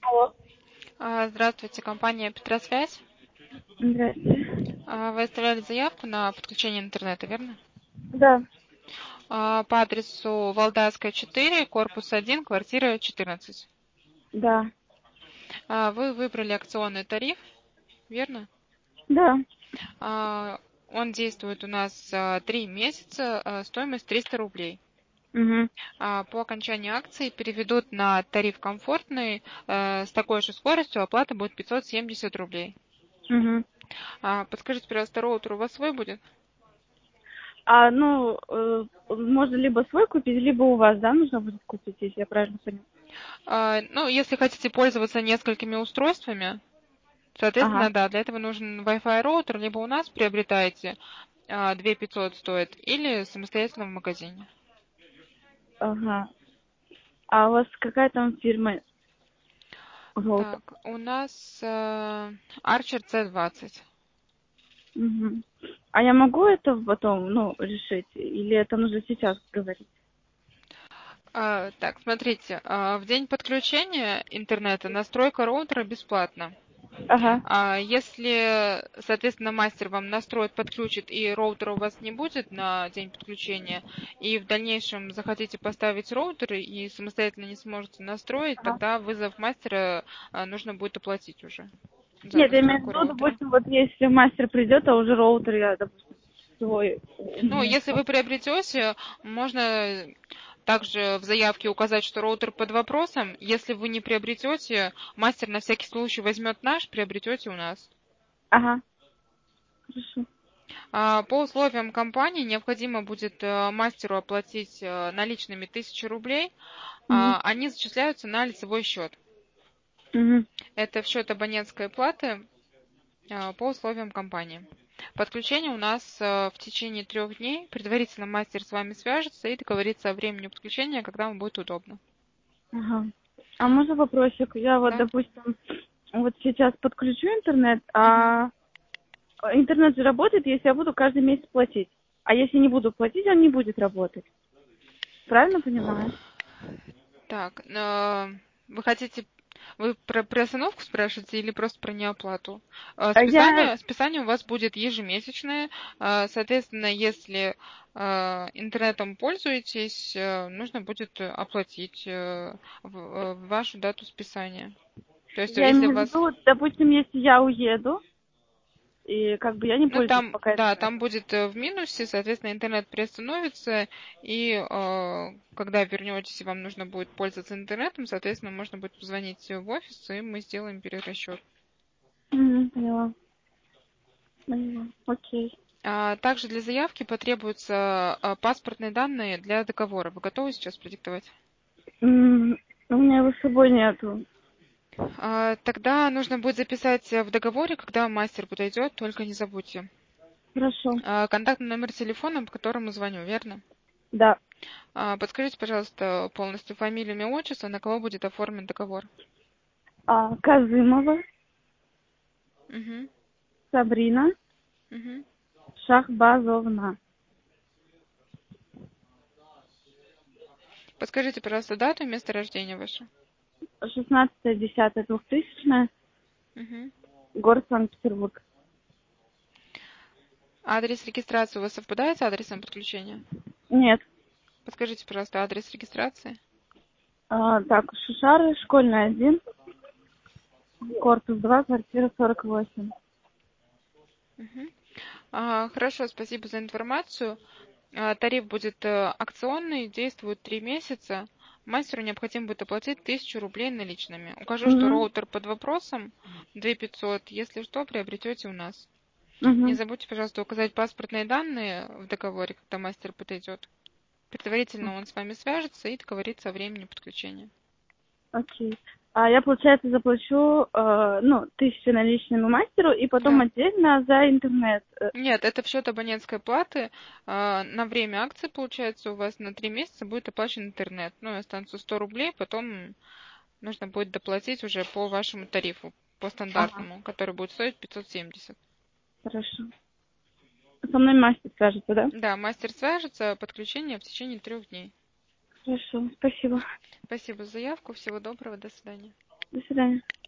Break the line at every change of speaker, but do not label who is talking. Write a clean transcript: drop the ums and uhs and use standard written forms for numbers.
Алло.
Здравствуйте, компания Петросвязь.
Здравствуйте.
Вы оставляли заявку на подключение интернета, верно?
Да,
По адресу Валдайская, 4, корпус 1, квартира 14.
да,
Вы выбрали акционный тариф, верно?
да.
Он действует у нас 3 месяца, стоимость 300 рублей.
Угу.
По окончании акции переведут на тариф комфортный, с такой же скоростью оплата будет 570 рублей.
Угу.
Подскажите, пожалуйста, роутер у вас свой будет?
Можно либо свой купить, либо у вас, да, нужно будет купить, если я правильно поняла.
Ну, если хотите пользоваться несколькими устройствами,
Ага,
соответственно, да, для этого нужен Wi-Fi роутер, либо у нас приобретаете, 2500 стоит, или самостоятельно в магазине.
ага. А у вас какая там фирма? Вот.
Так, у нас Archer C20.
Угу. А я могу это потом, решить? Или это нужно сейчас говорить?
Так, смотрите, в день подключения интернета настройка роутера бесплатна.
Ага.
Если, соответственно, мастер вам настроит, подключит, и роутера у вас не будет на день подключения, и в дальнейшем захотите поставить роутер и самостоятельно не сможете настроить,
Ага.
тогда вызов мастера нужно будет оплатить уже за
Нет, я имею в
настройку
виду,
роутера.
допустим, вот если мастер придет, а уже роутер я, допустим, свой у
Ну,
меня.
если вы приобретете, можно также в заявке указать, что роутер под вопросом. Если вы не приобретете, мастер на всякий случай возьмет наш, приобретете у нас.
Ага, хорошо.
По условиям компании необходимо будет мастеру оплатить наличными 1000 рублей.
Угу.
Они зачисляются на лицевой счет.
Угу.
Это в счет абонентской платы по условиям компании. Подключение у нас в течение 3 дней. Предварительно мастер с вами свяжется и договорится о времени подключения, когда вам будет удобно.
Ага. А можно вопросик? Я вот,
Да?
допустим, вот сейчас подключу интернет,
Мгм.
а интернет же работает, если я буду каждый месяц платить. А если не буду платить, он не будет работать. Правильно понимаю?
Так, вы хотите, вы про приостановку спрашиваете или просто про неоплату?
А я...
Списание у вас будет ежемесячное. Соответственно, если интернетом пользуетесь, нужно будет оплатить вашу дату списания. То есть,
Я
если у
имею в
вас...
виду, допустим, если я уеду, и как бы я не
Ну,
пользуюсь
там,
пока
да, там
интернетом.
будет в минусе, соответственно, интернет приостановится, и когда вернетесь, и вам нужно будет пользоваться интернетом, соответственно, можно будет позвонить в офис, и мы сделаем перерасчет.
Угу, поняла. Поняла. Окей.
Также для заявки потребуются паспортные данные для договора. Вы готовы сейчас продиктовать?
У меня его с собой нету.
Тогда нужно будет записать в договоре, когда мастер подойдет, только не забудьте.
Хорошо.
Контактный номер телефона, по которому звоню, верно?
Да.
Подскажите, пожалуйста, полностью фамилию, имя, отчество, на кого будет оформлен договор.
Казымова
Угу,
Сабрина
угу.
Шахбазовна.
Подскажите, пожалуйста, дату и место рождения ваше.
16.10.2000,
Угу.
город Санкт-Петербург.
Адрес регистрации у вас совпадает с адресом подключения?
Нет.
Подскажите, пожалуйста, адрес регистрации.
Так, Шушары, школьная 1, корпус 2, квартира 48.
Угу. Хорошо, спасибо за информацию. Тариф будет акционный, действует 3 месяца. Мастеру необходимо будет оплатить 1000 рублей наличными. Укажу, что
Угу.
роутер под вопросом 2500. Если что, приобретете у нас. Не
Угу.
забудьте, пожалуйста, указать паспортные данные в договоре, когда мастер подойдет. Предварительно он с вами свяжется и договорится о времени подключения.
Окей. А я, получается, заплачу, 1000 наличными мастеру и потом
Да.
отдельно за интернет.
Нет, это в счет абонентской платы. На время акции, получается, у вас на 3 месяца будет оплачен интернет. Ну, и останется 100 рублей, потом нужно будет доплатить уже по вашему тарифу, по
Ага,
стандартному, который будет стоить 570.
хорошо. Со мной мастер свяжется, да?
Да, мастер свяжется, подключение в течение 3 дней.
Хорошо, спасибо.
Спасибо за заявку, всего доброго, до свидания.
До свидания.